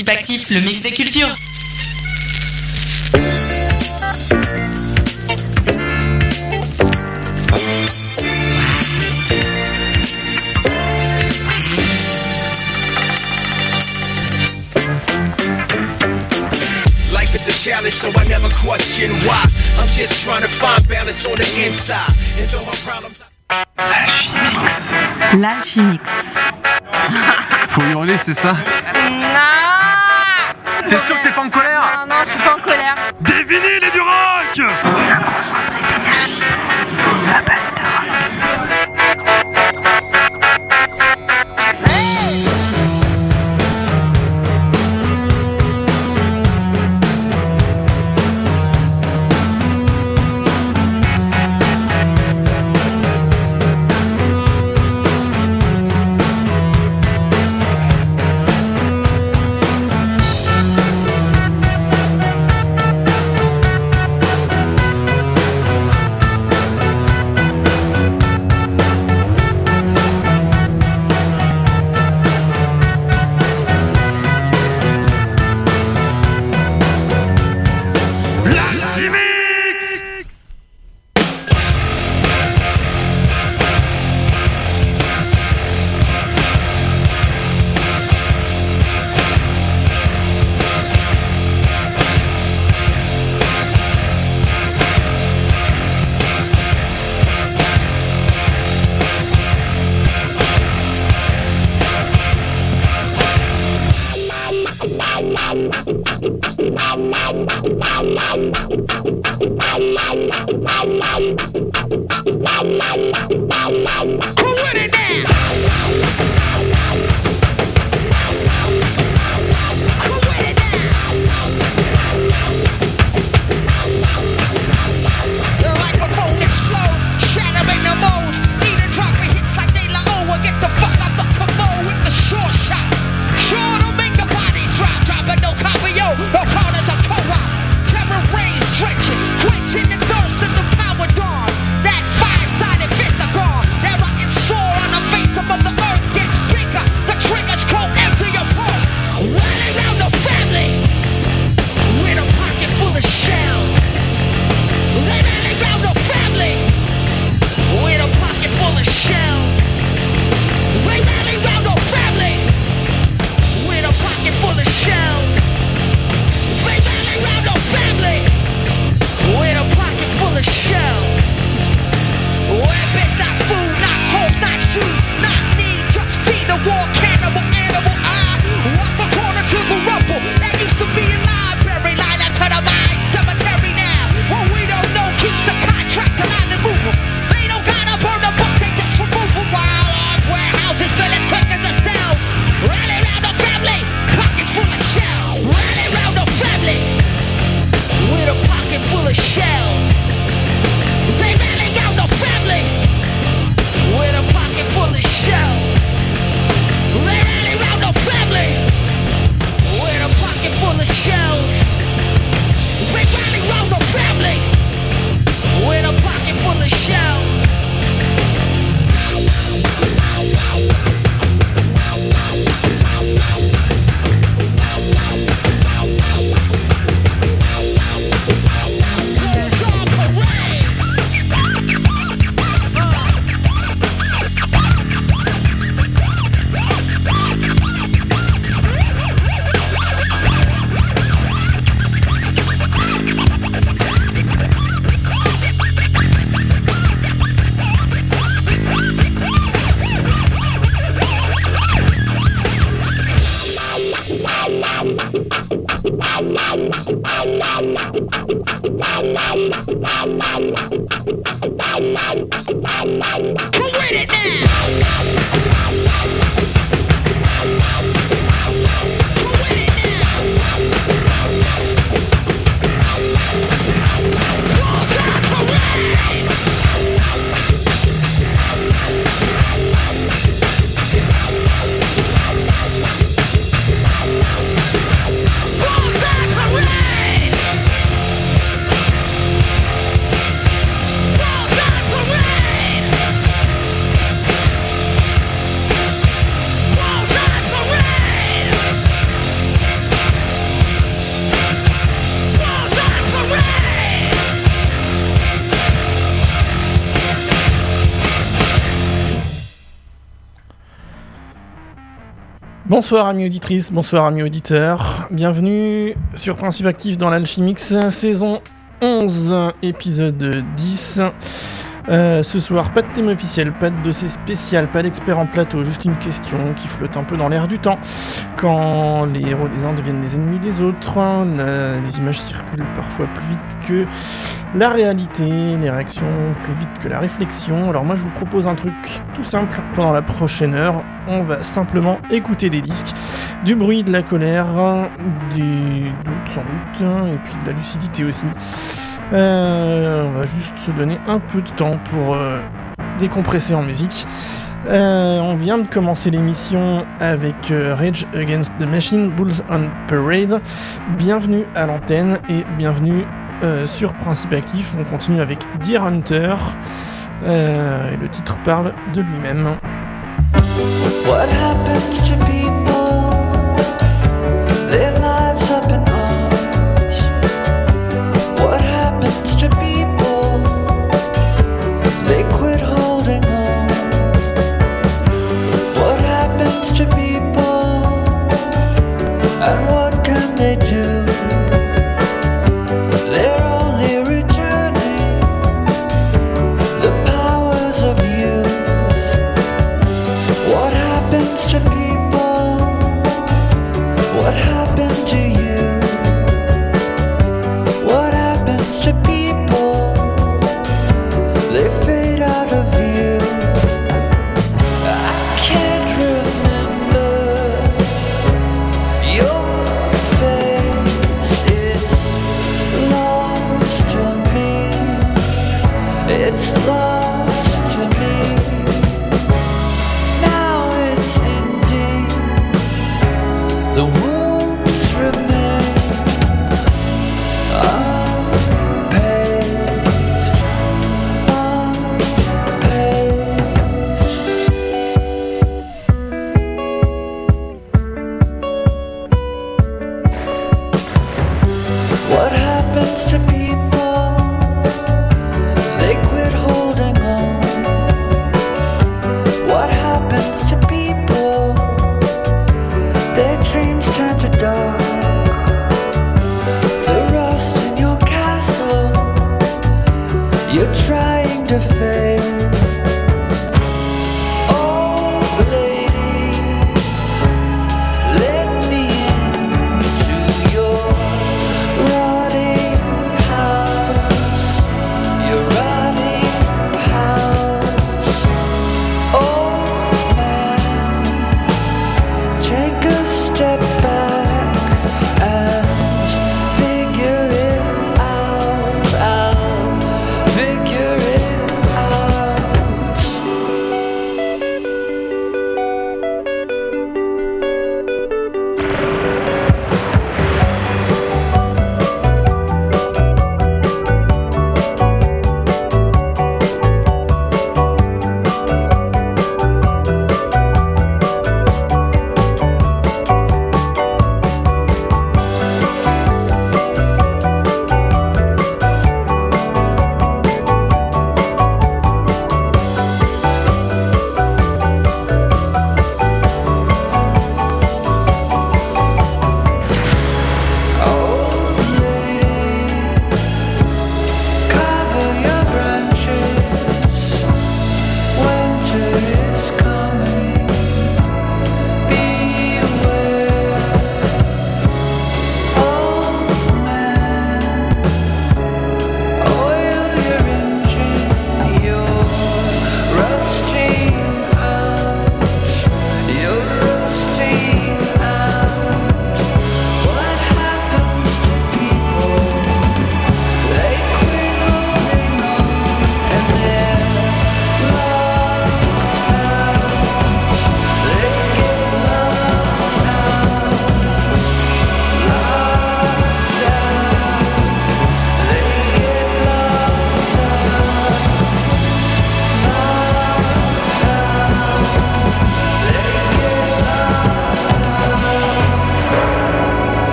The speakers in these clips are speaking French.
Participe actif, le mix des cultures. Life is a challenge, so I never question why. I'm just trying to find balance on the inside. And though my problems... L'Alchimix. Faut hurler, c'est ça? Non. T'es sûr que t'es pas en colère? Non, je suis pas en colère. Des vinyles et du rock! Un concentré d'énergie. À base de rock. Bonsoir amis auditrices, bonsoir amis auditeurs, bienvenue sur Principe Actif dans l'Alchimix, saison 11, épisode 10. Ce soir, pas de thème officiel, pas de dossier spécial, pas d'expert en plateau, juste une question qui flotte un peu dans l'air du temps. Quand les héros des uns deviennent les ennemis des autres, les images circulent parfois plus vite que la réalité, les réactions plus vite que la réflexion. Alors moi je vous propose un truc tout simple, pendant la prochaine heure, on va simplement écouter des disques, du bruit, de la colère, des doutes sans doute, et puis de la lucidité aussi. On va juste se donner un peu de temps pour décompresser en musique. On vient de commencer l'émission avec Rage Against the Machine, Bulls on Parade. Bienvenue à l'antenne et bienvenue sur Principe Actif. On continue avec Deer Hunter. Et le titre parle de lui-même. What happens to people? Their lives up in arms. What happens to people? They quit holding on. What happens to people? And what can they do? They're only returning the powers of youth. What happens to people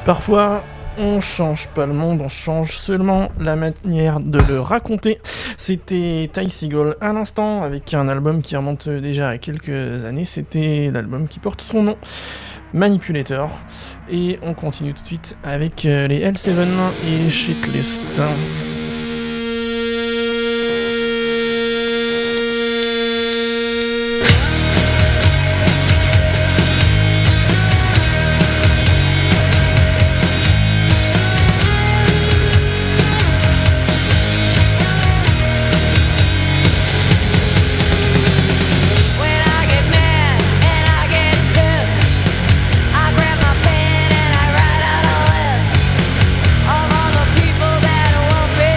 Parfois, on change pas le monde, on change seulement la manière de le raconter. C'était Ty Segall à l'instant, avec un album qui remonte déjà à quelques années. C'était l'album qui porte son nom, Manipulator. Et on continue tout de suite avec les L7 et Shitlist. Of all the people that won't be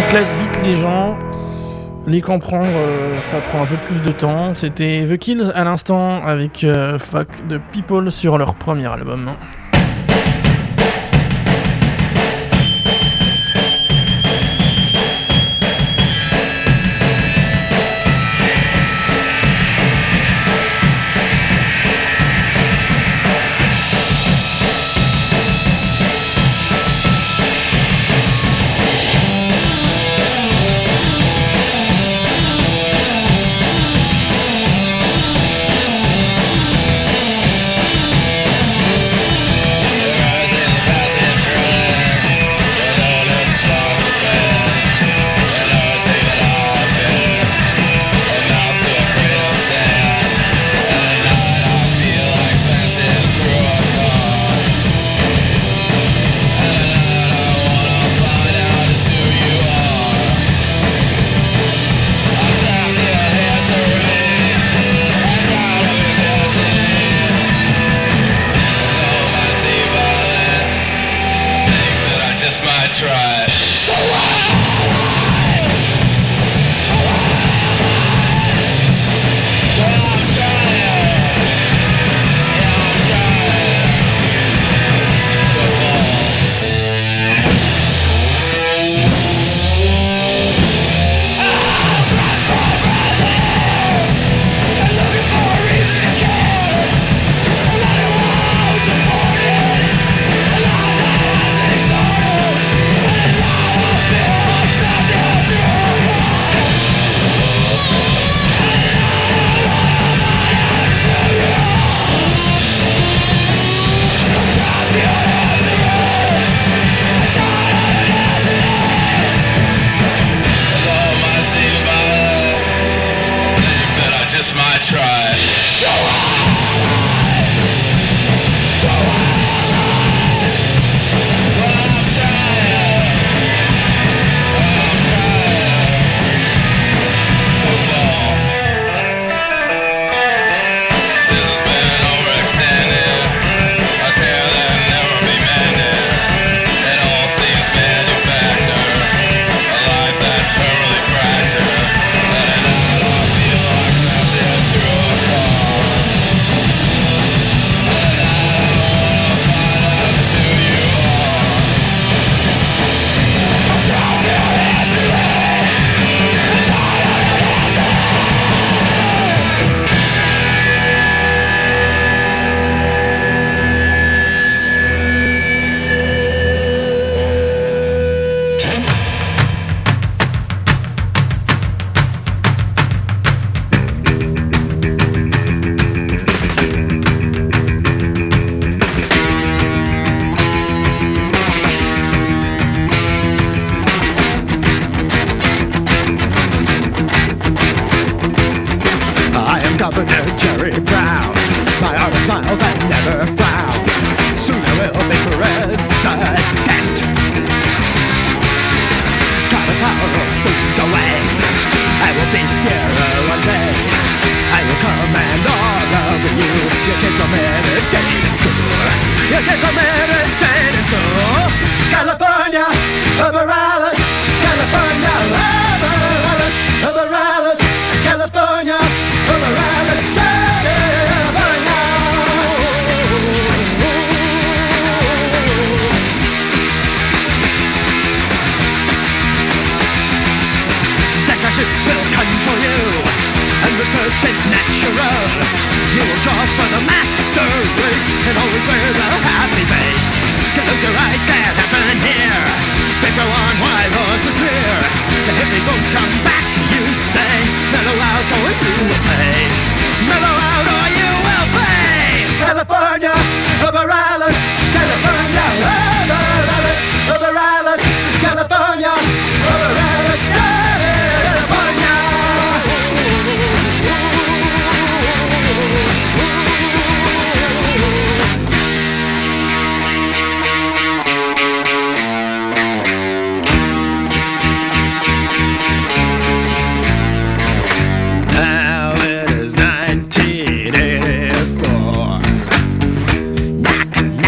classe vite les gens. Les comprendre, ça prend un peu plus de temps. C'était The Kills à l'instant avec Fuck the People sur leur premier album.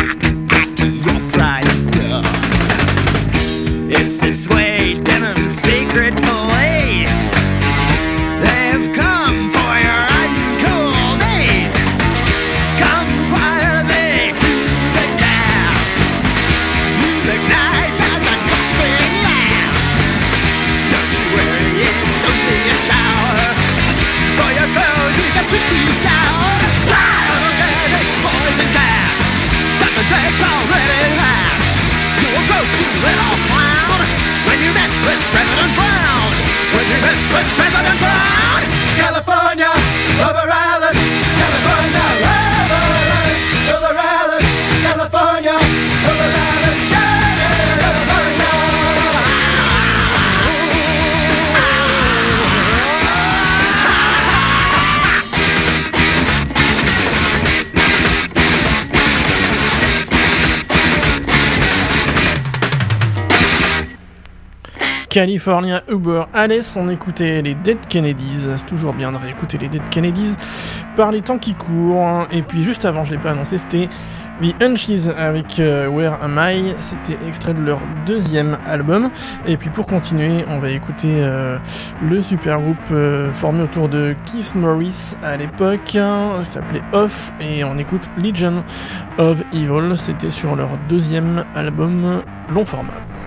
It's this way, denim. California Uber Alice, on écoutait les Dead Kennedys, c'est toujours bien de réécouter les Dead Kennedys par les temps qui courent. Et puis juste avant, je l'ai pas annoncé, c'était The Hunches avec Where Am I, c'était extrait de leur deuxième album. Et puis pour continuer, on va écouter le super groupe formé autour de Keith Morris à l'époque, ça s'appelait Off, et on écoute Legion of Evil, c'était sur leur deuxième album long format.